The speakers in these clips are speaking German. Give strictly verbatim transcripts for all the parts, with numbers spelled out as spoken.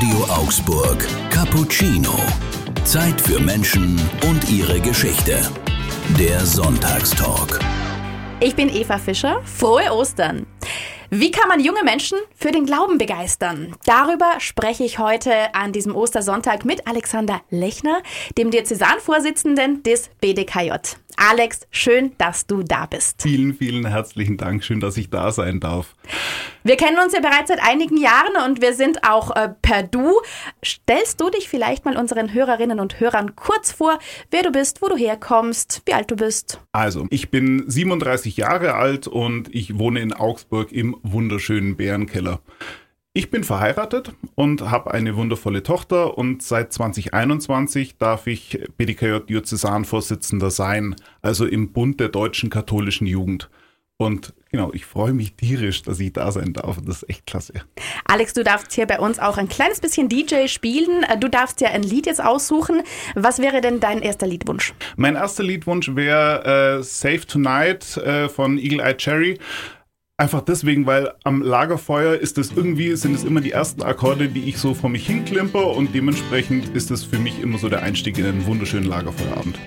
Radio Augsburg Cappuccino. Zeit für Menschen und ihre Geschichte. Der Sonntagstalk. Ich bin Eva Fischer. Frohe Ostern! Wie kann man junge Menschen für den Glauben begeistern? Darüber spreche ich heute an diesem Ostersonntag mit Alexander Lechner, dem Diözesanvorsitzenden des B D K J. Alex, schön, dass du da bist. Vielen, vielen herzlichen Dank. Schön, dass ich da sein darf. Wir kennen uns ja bereits seit einigen Jahren und wir sind auch äh, per Du. Stellst du dich vielleicht mal unseren Hörerinnen und Hörern kurz vor, wer du bist, wo du herkommst, wie alt du bist? Also, ich bin siebenunddreißig Jahre alt und ich wohne in Augsburg im wunderschönen Bärenkeller. Ich bin verheiratet und habe eine wundervolle Tochter und seit zwanzig einundzwanzig darf ich B D K J-Diözesanvorsitzender sein, also im Bund der deutschen katholischen Jugend. Und genau, ich freue mich tierisch, dass ich da sein darf. Das ist echt klasse. Alex, du darfst hier bei uns auch ein kleines bisschen D J spielen. Du darfst ja ein Lied jetzt aussuchen. Was wäre denn dein erster Liedwunsch? Mein erster Liedwunsch wäre äh, Save Tonight äh, von Eagle Eye Cherry. Einfach deswegen, weil am Lagerfeuer ist es irgendwie, sind es immer die ersten Akkorde, die ich so vor mich hinklimper und dementsprechend ist es für mich immer so der Einstieg in einen wunderschönen Lagerfeuerabend.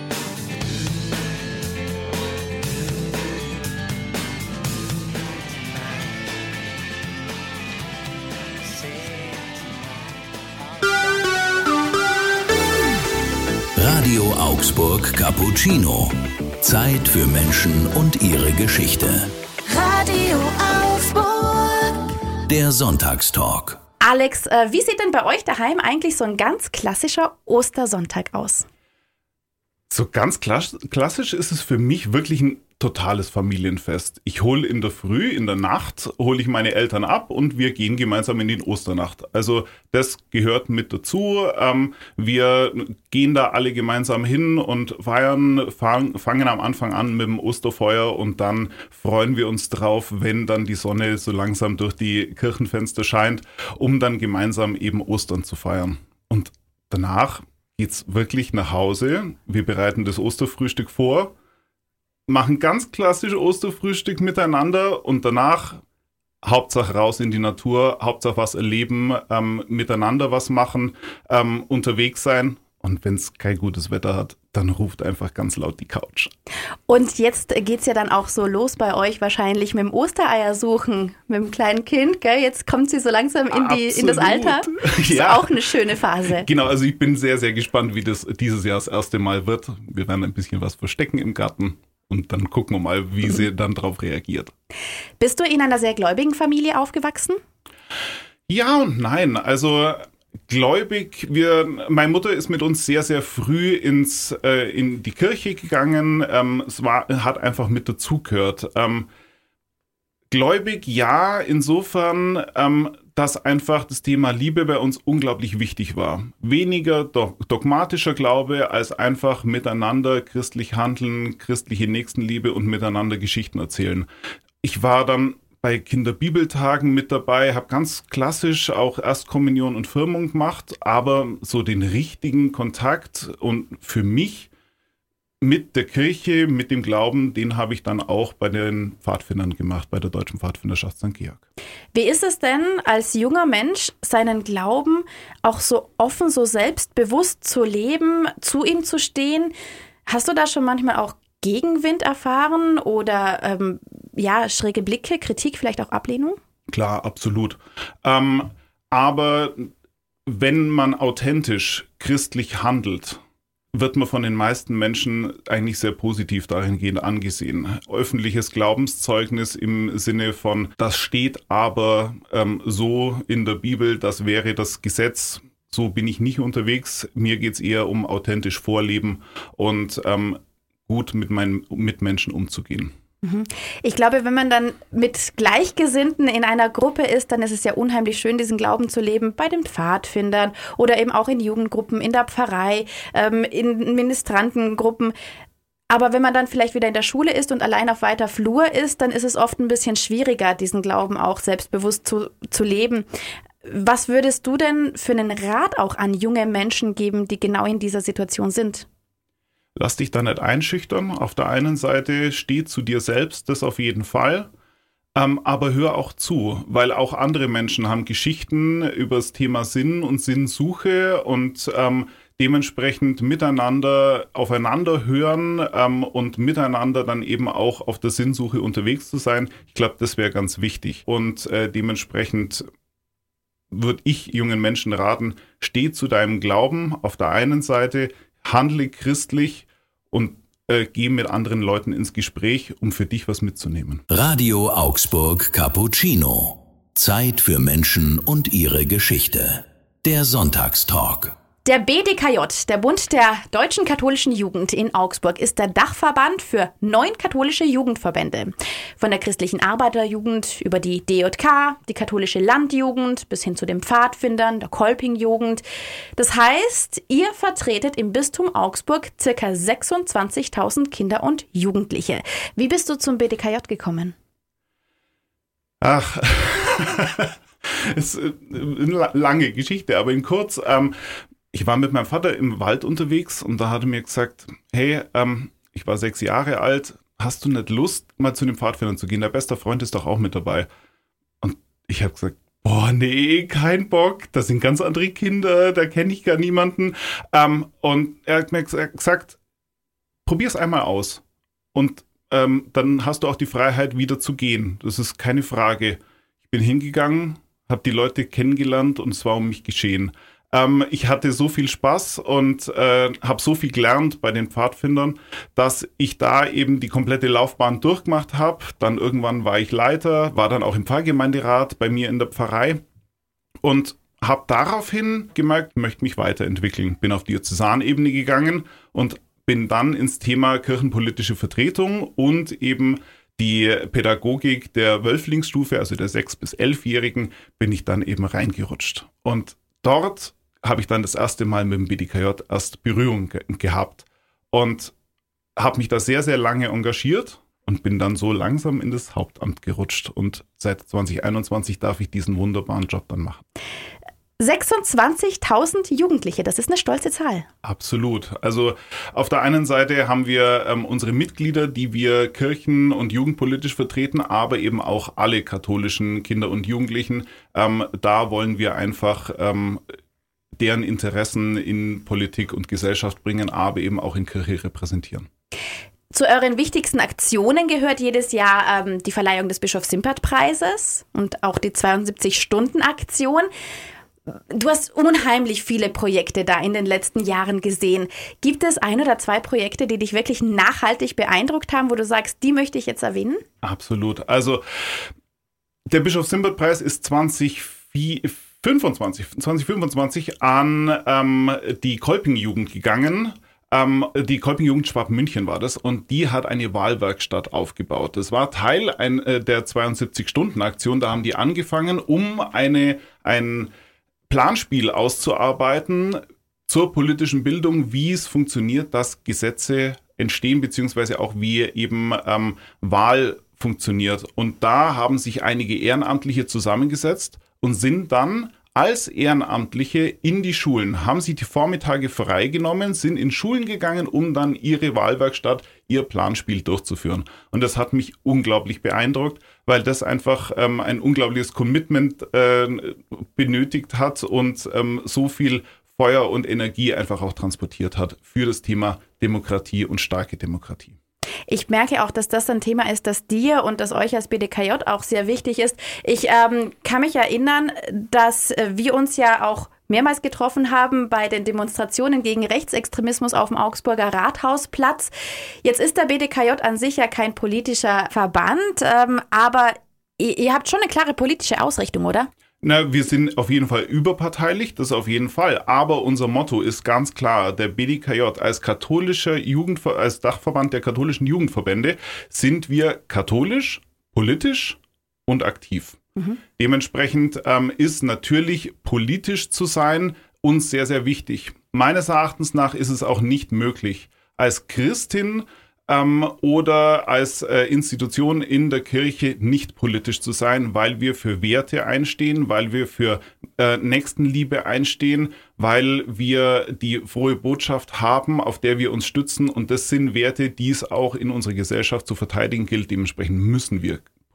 Radio Augsburg Cappuccino. Zeit für Menschen und ihre Geschichte. Radio Augsburg. Der Sonntagstalk. Alex, äh, wie sieht denn bei euch daheim eigentlich so ein ganz klassischer Ostersonntag aus? So ganz klassisch ist es für mich wirklich ein totales Familienfest. Ich hole in der Früh, in der Nacht, hole ich meine Eltern ab und wir gehen gemeinsam in die Osternacht. Also das gehört mit dazu. Ähm, wir gehen da alle gemeinsam hin und feiern, fang, fangen am Anfang an mit dem Osterfeuer und dann freuen wir uns drauf, wenn dann die Sonne so langsam durch die Kirchenfenster scheint, um dann gemeinsam eben Ostern zu feiern. Und danach geht's wirklich nach Hause. Wir bereiten das Osterfrühstück vor, machen ganz klassisch Osterfrühstück miteinander und danach Hauptsache raus in die Natur, Hauptsache was erleben, ähm, miteinander was machen, ähm, unterwegs sein. Und wenn es kein gutes Wetter hat, dann ruft einfach ganz laut die Couch. Und jetzt geht's ja dann auch so los bei euch wahrscheinlich mit dem Ostereier suchen, mit dem kleinen Kind, gell? Jetzt kommt sie so langsam in, die, in das Alter. Das ist ja auch eine schöne Phase. Genau, also ich bin sehr, sehr gespannt, wie das dieses Jahr das erste Mal wird. Wir werden ein bisschen was verstecken im Garten und dann gucken wir mal, wie sie dann darauf reagiert. Bist du in einer sehr gläubigen Familie aufgewachsen? Ja und nein, also gläubig, wir, meine Mutter ist mit uns sehr, sehr früh ins, äh, in die Kirche gegangen. Ähm, es war, hat einfach mit dazugehört. Ähm, gläubig, ja, insofern, ähm, dass einfach das Thema Liebe bei uns unglaublich wichtig war. Weniger dogmatischer Glaube als einfach miteinander christlich handeln, christliche Nächstenliebe und miteinander Geschichten erzählen. Ich war dann bei Kinderbibeltagen mit dabei, habe ganz klassisch auch Erstkommunion und Firmung gemacht, aber so den richtigen Kontakt und für mich mit der Kirche, mit dem Glauben, den habe ich dann auch bei den Pfadfindern gemacht, bei der Deutschen Pfadfinderschaft Sankt Georg. Wie ist es denn, als junger Mensch seinen Glauben auch so offen, so selbstbewusst zu leben, zu ihm zu stehen? Hast du da schon manchmal auch Gegenwind erfahren oder ähm, ja, schräge Blicke, Kritik, vielleicht auch Ablehnung? Klar, absolut. Ähm, aber wenn man authentisch christlich handelt, wird man von den meisten Menschen eigentlich sehr positiv dahingehend angesehen. Öffentliches Glaubenszeugnis im Sinne von, das steht aber ähm, so in der Bibel, das wäre das Gesetz. So bin ich nicht unterwegs. Mir geht es eher um authentisch Vorleben und ähm, gut mit meinen Mitmenschen umzugehen. Ich glaube, wenn man dann mit Gleichgesinnten in einer Gruppe ist, dann ist es ja unheimlich schön, diesen Glauben zu leben bei den Pfadfindern oder eben auch in Jugendgruppen, in der Pfarrei, ähm, in Ministrantengruppen. Aber wenn man dann vielleicht wieder in der Schule ist und allein auf weiter Flur ist, dann ist es oft ein bisschen schwieriger, diesen Glauben auch selbstbewusst zu, zu leben. Was würdest du denn für einen Rat auch an junge Menschen geben, die genau in dieser Situation sind? Lass dich da nicht einschüchtern. Auf der einen Seite steh zu dir selbst, das auf jeden Fall. Ähm, aber hör auch zu, weil auch andere Menschen haben Geschichten über das Thema Sinn und Sinnsuche und ähm, dementsprechend miteinander aufeinander hören ähm, und miteinander dann eben auch auf der Sinnsuche unterwegs zu sein. Ich glaube, das wäre ganz wichtig. Und äh, dementsprechend würde ich jungen Menschen raten, steh zu deinem Glauben auf der einen Seite, handle christlich und äh, geh mit anderen Leuten ins Gespräch, um für dich was mitzunehmen. Radio Augsburg Cappuccino. Zeit für Menschen und ihre Geschichte. Der Sonntagstalk. Der B D K J, der Bund der Deutschen Katholischen Jugend in Augsburg, ist der Dachverband für neun katholische Jugendverbände. Von der christlichen Arbeiterjugend über die D J K, die katholische Landjugend bis hin zu den Pfadfindern, der Kolpingjugend. Das heißt, ihr vertretet im Bistum Augsburg ca. sechsundzwanzigtausend Kinder und Jugendliche. Wie bist du zum B D K J gekommen? Ach, es ist eine lange Geschichte, aber in kurz. Ähm, Ich war mit meinem Vater im Wald unterwegs und da hat er mir gesagt, hey, ähm, ich war sechs Jahre alt, hast du nicht Lust, mal zu den Pfadfindern zu gehen? Der beste Freund ist doch auch mit dabei. Und ich habe gesagt, boah, nee, kein Bock, das sind ganz andere Kinder, da kenne ich gar niemanden. Ähm, und er hat mir gesagt, probier's einmal aus und ähm, dann hast du auch die Freiheit, wieder zu gehen. Das ist keine Frage. Ich bin hingegangen, habe die Leute kennengelernt und es war um mich geschehen. Ähm, ich hatte so viel Spaß und äh, habe so viel gelernt bei den Pfadfindern, dass ich da eben die komplette Laufbahn durchgemacht habe. Dann irgendwann war ich Leiter, war dann auch im Pfarrgemeinderat bei mir in der Pfarrei und habe daraufhin gemerkt, ich möchte mich weiterentwickeln. Bin auf Diözesanebene gegangen und bin dann ins Thema kirchenpolitische Vertretung und eben die Pädagogik der Wölflingsstufe, also der sechs- bis elfjährigen, bin ich dann eben reingerutscht. Und dort habe ich dann das erste Mal mit dem B D K J erst Berührung ge- gehabt und habe mich da sehr, sehr lange engagiert und bin dann so langsam in das Hauptamt gerutscht. Und seit zwanzig einundzwanzig darf ich diesen wunderbaren Job dann machen. sechsundzwanzigtausend Jugendliche, das ist eine stolze Zahl. Absolut. Also auf der einen Seite haben wir ähm, unsere Mitglieder, die wir kirchen- und jugendpolitisch vertreten, aber eben auch alle katholischen Kinder und Jugendlichen. Ähm, da wollen wir einfach ähm, deren Interessen in Politik und Gesellschaft bringen, aber eben auch in Kirche repräsentieren. Zu euren wichtigsten Aktionen gehört jedes Jahr ähm, die Verleihung des Bischof-Simpert-Preises und auch die zweiundsiebzig-Stunden-Aktion. Du hast unheimlich viele Projekte da in den letzten Jahren gesehen. Gibt es ein oder zwei Projekte, die dich wirklich nachhaltig beeindruckt haben, wo du sagst, die möchte ich jetzt erwähnen? Absolut. Also der Bischof-Simpert-Preis ist zwanzig fünfundzwanzig an ähm, die Kolpingjugend gegangen. Ähm, die Kolpingjugend Schwabmünchen war das und die hat eine Wahlwerkstatt aufgebaut. Das war Teil ein, äh, der zweiundsiebzig-Stunden-Aktion. Da haben die angefangen, um eine ein Planspiel auszuarbeiten zur politischen Bildung, wie es funktioniert, dass Gesetze entstehen, beziehungsweise auch wie eben ähm, Wahl funktioniert. Und da haben sich einige Ehrenamtliche zusammengesetzt und sind dann als Ehrenamtliche in die Schulen, haben sich die Vormittage freigenommen, sind in Schulen gegangen, um dann ihre Wahlwerkstatt, ihr Planspiel durchzuführen. Und das hat mich unglaublich beeindruckt, weil das einfach ähm, ein unglaubliches Commitment äh, benötigt hat und ähm, so viel Feuer und Energie einfach auch transportiert hat für das Thema Demokratie und starke Demokratie. Ich merke auch, dass das ein Thema ist, das dir und das euch als B D K J auch sehr wichtig ist. Ich ähm, kann mich erinnern, dass wir uns ja auch mehrmals getroffen haben bei den Demonstrationen gegen Rechtsextremismus auf dem Augsburger Rathausplatz. Jetzt ist der B D K J an sich ja kein politischer Verband, ähm, aber ihr, ihr habt schon eine klare politische Ausrichtung, oder? Na, wir sind auf jeden Fall überparteilich, das auf jeden Fall. Aber unser Motto ist ganz klar, der B D K J als katholischer Jugendver- als Dachverband der katholischen Jugendverbände sind wir katholisch, politisch und aktiv. Mhm. Dementsprechend ähm, ist natürlich politisch zu sein uns sehr, sehr wichtig. Meines Erachtens nach ist es auch nicht möglich, als Christin Ähm, oder als äh, Institution in der Kirche nicht politisch zu sein, weil wir für Werte einstehen, weil wir für äh, Nächstenliebe einstehen, weil wir die frohe Botschaft haben, auf der wir uns stützen. Und das sind Werte, die es auch in unserer Gesellschaft zu verteidigen gilt. Dementsprechend müssen wir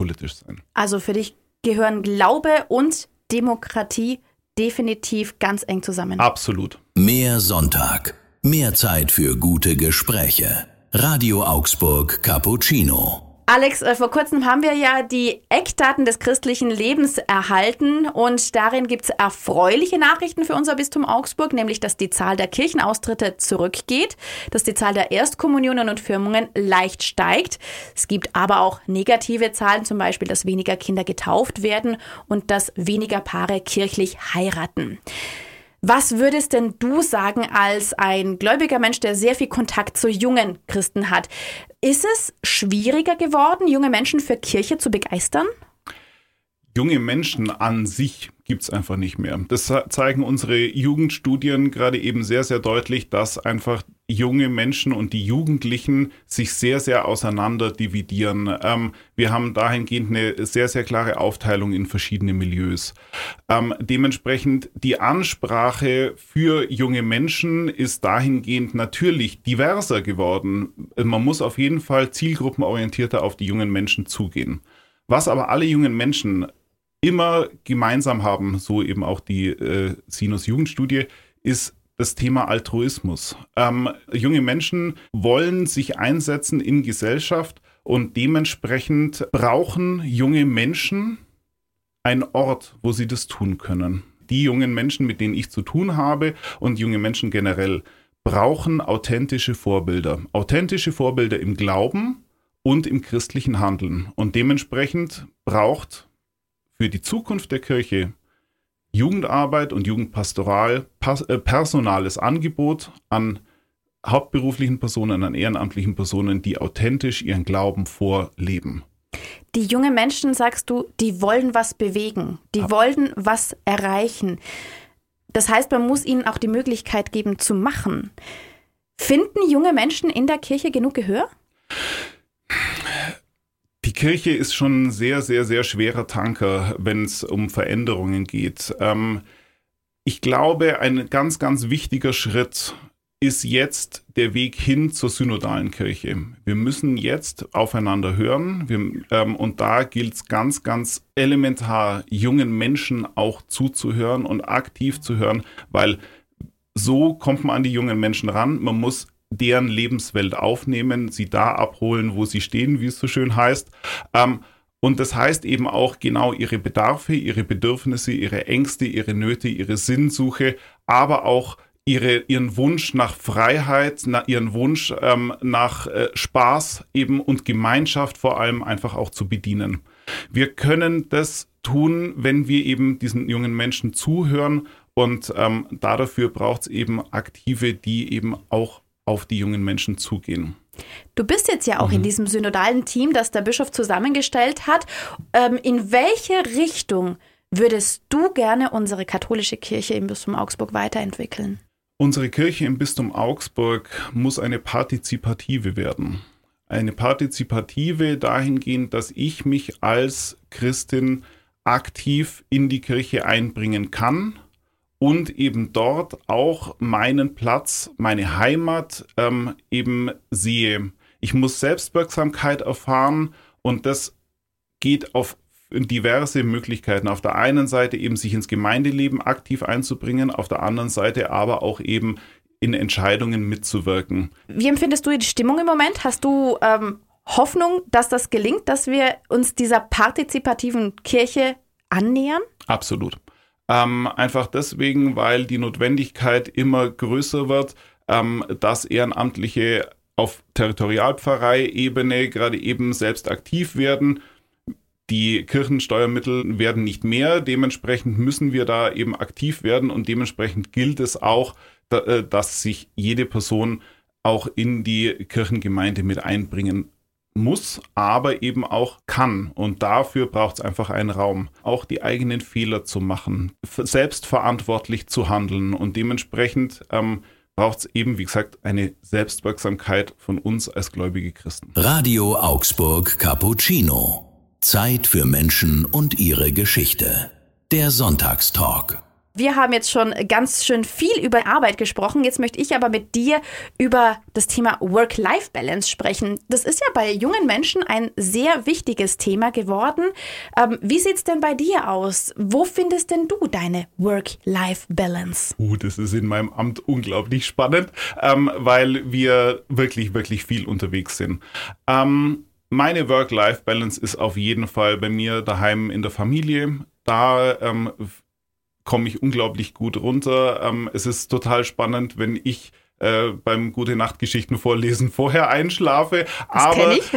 politisch sein. Also für dich gehören Glaube und Demokratie definitiv ganz eng zusammen. Absolut. Mehr Sonntag. Mehr Zeit für gute Gespräche. Radio Augsburg Cappuccino. Alex, äh, vor kurzem haben wir ja die Eckdaten des christlichen Lebens erhalten und darin gibt es erfreuliche Nachrichten für unser Bistum Augsburg, nämlich dass die Zahl der Kirchenaustritte zurückgeht, dass die Zahl der Erstkommunionen und Firmungen leicht steigt. Es gibt aber auch negative Zahlen, zum Beispiel, dass weniger Kinder getauft werden und dass weniger Paare kirchlich heiraten. Was würdest denn du sagen als ein gläubiger Mensch, der sehr viel Kontakt zu jungen Christen hat? Ist es schwieriger geworden, junge Menschen für Kirche zu begeistern? Junge Menschen an sich gibt es einfach nicht mehr. Das zeigen unsere Jugendstudien gerade eben sehr, sehr deutlich, dass einfach junge Menschen und die Jugendlichen sich sehr, sehr auseinander dividieren. Ähm, wir haben dahingehend eine sehr, sehr klare Aufteilung in verschiedene Milieus. Ähm, dementsprechend die Ansprache für junge Menschen ist dahingehend natürlich diverser geworden. Man muss auf jeden Fall zielgruppenorientierter auf die jungen Menschen zugehen. Was aber alle jungen Menschen immer gemeinsam haben, so eben auch die äh, Sinus-Jugendstudie, ist das Thema Altruismus. Ähm, junge Menschen wollen sich einsetzen in Gesellschaft und dementsprechend brauchen junge Menschen einen Ort, wo sie das tun können. Die jungen Menschen, mit denen ich zu tun habe und junge Menschen generell, brauchen authentische Vorbilder. Authentische Vorbilder im Glauben und im christlichen Handeln. Und dementsprechend braucht für die Zukunft der Kirche Jugendarbeit und Jugendpastoral, äh, personales Angebot an hauptberuflichen Personen, an ehrenamtlichen Personen, die authentisch ihren Glauben vorleben. Die jungen Menschen, sagst du, die wollen was bewegen, die wollen was erreichen. Das heißt, man muss ihnen auch die Möglichkeit geben zu machen. Finden junge Menschen in der Kirche genug Gehör? Die Kirche ist schon ein sehr, sehr, sehr schwerer Tanker, wenn es um Veränderungen geht. Ähm, ich glaube, ein ganz, ganz wichtiger Schritt ist jetzt der Weg hin zur synodalen Kirche. Wir müssen jetzt aufeinander hören wir, ähm, und da gilt es ganz, ganz elementar, jungen Menschen auch zuzuhören und aktiv zu hören, weil so kommt man an die jungen Menschen ran. Man muss deren Lebenswelt aufnehmen, sie da abholen, wo sie stehen, wie es so schön heißt. Ähm, und das heißt eben auch genau ihre Bedarfe, ihre Bedürfnisse, ihre Ängste, ihre Nöte, ihre Sinnsuche, aber auch ihre, ihren Wunsch nach Freiheit, na, ihren Wunsch ähm, nach äh, Spaß eben und Gemeinschaft vor allem einfach auch zu bedienen. Wir können das tun, wenn wir eben diesen jungen Menschen zuhören und ähm, dafür braucht es eben Aktive, die eben auch auf die jungen Menschen zugehen. Du bist jetzt ja auch mhm. in diesem synodalen Team, das der Bischof zusammengestellt hat. Ähm, in welche Richtung würdest du gerne unsere katholische Kirche im Bistum Augsburg weiterentwickeln? Unsere Kirche im Bistum Augsburg muss eine partizipative werden. Eine partizipative dahingehend, dass ich mich als Christin aktiv in die Kirche einbringen kann und eben dort auch meinen Platz, meine Heimat ähm, eben sehe. Ich muss Selbstwirksamkeit erfahren und das geht auf diverse Möglichkeiten. Auf der einen Seite eben sich ins Gemeindeleben aktiv einzubringen, auf der anderen Seite aber auch eben in Entscheidungen mitzuwirken. Wie empfindest du die Stimmung im Moment? Hast du ähm, Hoffnung, dass das gelingt, dass wir uns dieser partizipativen Kirche annähern? Absolut. Ähm, einfach deswegen, weil die Notwendigkeit immer größer wird, ähm, dass Ehrenamtliche auf Territorialpfarrei-Ebene gerade eben selbst aktiv werden. Die Kirchensteuermittel werden nicht mehr, dementsprechend müssen wir da eben aktiv werden und dementsprechend gilt es auch, da, dass sich jede Person auch in die Kirchengemeinde mit einbringen muss, aber eben auch kann. Und dafür braucht es einfach einen Raum, auch die eigenen Fehler zu machen, selbstverantwortlich zu handeln und dementsprechend ähm, braucht es eben, wie gesagt, eine Selbstwirksamkeit von uns als gläubige Christen. Radio Augsburg Cappuccino. Zeit für Menschen und ihre Geschichte. Der Sonntagstalk. Wir haben jetzt schon ganz schön viel über Arbeit gesprochen. Jetzt möchte ich aber mit dir über das Thema Work-Life-Balance sprechen. Das ist ja bei jungen Menschen ein sehr wichtiges Thema geworden. Ähm, wie sieht's denn bei dir aus? Wo findest denn du deine Work-Life-Balance? Uh, das ist in meinem Amt unglaublich spannend, ähm, weil wir wirklich, wirklich viel unterwegs sind. Ähm, meine Work-Life-Balance ist auf jeden Fall bei mir daheim in der Familie. Da ähm, komme ich unglaublich gut runter. Ähm, es ist total spannend, wenn ich äh, beim Gute-Nacht-Geschichten vorlesen vorher einschlafe. Das Aber ich.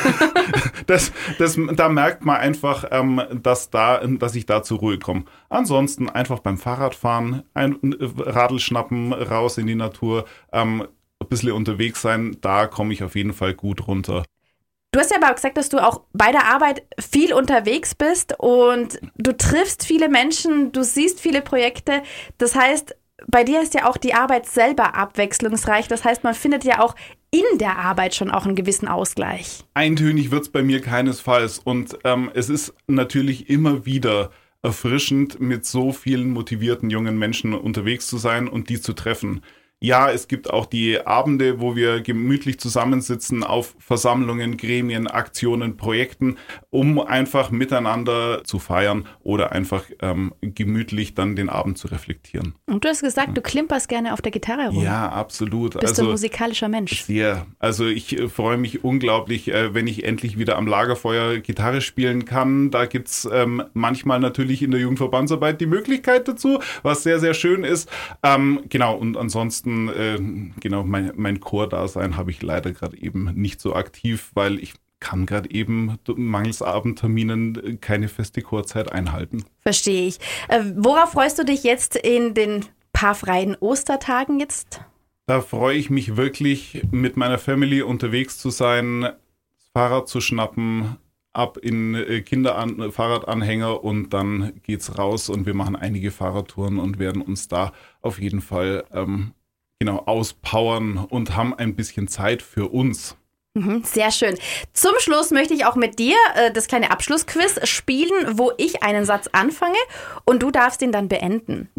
das, das, da merkt man einfach, ähm, dass, da, dass ich da zur Ruhe komme. Ansonsten einfach beim Fahrradfahren, ein Radl schnappen, raus in die Natur, ähm, ein bisschen unterwegs sein, da komme ich auf jeden Fall gut runter. Du hast ja aber gesagt, dass du auch bei der Arbeit viel unterwegs bist und du triffst viele Menschen, du siehst viele Projekte. Das heißt, bei dir ist ja auch die Arbeit selber abwechslungsreich. Das heißt, man findet ja auch in der Arbeit schon auch einen gewissen Ausgleich. Eintönig wird es bei mir keinesfalls. Und ähm, es ist natürlich immer wieder erfrischend, mit so vielen motivierten jungen Menschen unterwegs zu sein und die zu treffen. Ja, es gibt auch die Abende, wo wir gemütlich zusammensitzen auf Versammlungen, Gremien, Aktionen, Projekten, um einfach miteinander zu feiern oder einfach ähm, gemütlich dann den Abend zu reflektieren. Und du hast gesagt, du klimperst gerne auf der Gitarre rum. Ja, absolut. Bist also, du ein musikalischer Mensch? Sehr. Also ich äh, freue mich unglaublich, äh, wenn ich endlich wieder am Lagerfeuer Gitarre spielen kann. Da gibt's ähm, manchmal natürlich in der Jugendverbandsarbeit die Möglichkeit dazu, was sehr, sehr schön ist. Ähm, genau, und ansonsten Äh, genau, mein, mein Chordasein habe ich leider gerade eben nicht so aktiv, weil ich kann gerade eben mangels Abendterminen keine feste Chorzeit einhalten. Verstehe ich. Äh, worauf freust du dich jetzt in den paar freien Ostertagen jetzt? Da freue ich mich wirklich, mit meiner Family unterwegs zu sein, das Fahrrad zu schnappen, ab in äh, Kinderan- Fahrradanhänger und dann geht's raus und wir machen einige Fahrradtouren und werden uns da auf jeden Fall ähm, genau auspowern und haben ein bisschen Zeit für uns. Mhm, sehr schön. Zum Schluss möchte ich auch mit dir äh, das kleine Abschlussquiz spielen, wo ich einen Satz anfange und du darfst ihn dann beenden.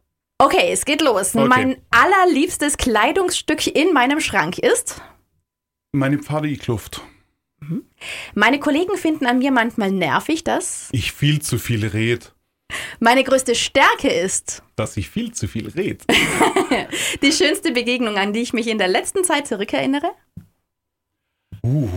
Okay, es geht los. Okay. Mein allerliebstes Kleidungsstück in meinem Schrank ist? Meine Pfadi-Kluft. Mhm. Meine Kollegen finden an mir manchmal nervig, dass ich viel zu viel red. Meine größte Stärke ist, dass ich viel zu viel red. Die schönste Begegnung, an die ich mich in der letzten Zeit zurückerinnere? Uh.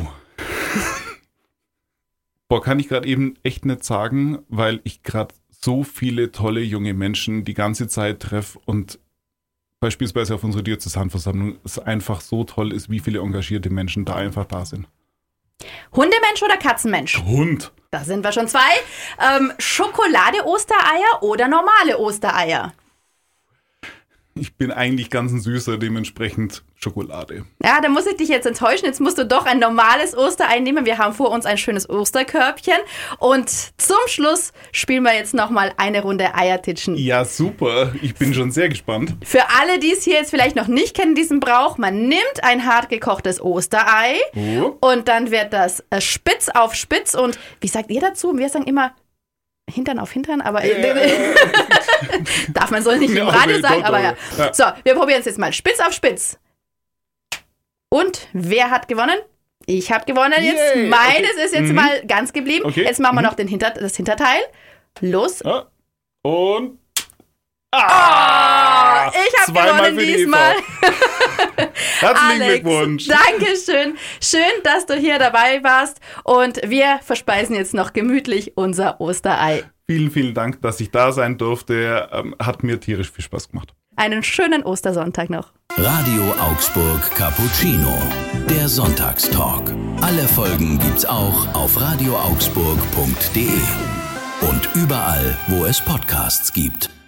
Boah, kann ich gerade eben echt nicht sagen, weil ich gerade so viele tolle junge Menschen die ganze Zeit treffe und beispielsweise auf unserer Diözesanversammlung es einfach so toll ist, wie viele engagierte Menschen da einfach da sind. Hundemensch oder Katzenmensch? Hund. Da sind wir schon zwei. Ähm, Schokolade-Ostereier oder normale Ostereier? Ich bin eigentlich ganz ein Süßer, dementsprechend Schokolade. Ja, da muss ich dich jetzt enttäuschen. Jetzt musst du doch ein normales Osterei nehmen. Wir haben vor uns ein schönes Osterkörbchen. Und zum Schluss spielen wir jetzt nochmal eine Runde Eiertitschen. Ja, super. Ich bin schon sehr gespannt. Für alle, die es hier jetzt vielleicht noch nicht kennen, diesen Brauch, man nimmt ein hart gekochtes Osterei Oh. und dann wird das äh, spitz auf spitz. Und wie sagt ihr dazu? Wir sagen immer Hintern auf Hintern, aber Äh. darf man so nicht im Ja, Radio nee, sagen, doch, aber doch. ja. Ja. So, wir probieren es jetzt mal. Spitz auf spitz. Und wer hat gewonnen? Ich habe gewonnen jetzt. Yay, Meines okay. ist jetzt Mhm. mal ganz geblieben. Okay. Jetzt machen wir Mhm. noch den Hinter das Hinterteil. Los. Ja. Und Ah, ich habe zweimal gewonnen für die diesmal. herzlichen Alex, Glückwunsch. Dankeschön. Schön, dass du hier dabei warst. Und wir verspeisen jetzt noch gemütlich unser Osterei. Vielen, vielen Dank, dass ich da sein durfte. Ähm, hat mir tierisch viel Spaß gemacht. Einen schönen Ostersonntag noch. Radio Augsburg Cappuccino. Der Sonntagstalk. Alle Folgen gibt's auch auf radio augsburg punkt de und überall, wo es Podcasts gibt.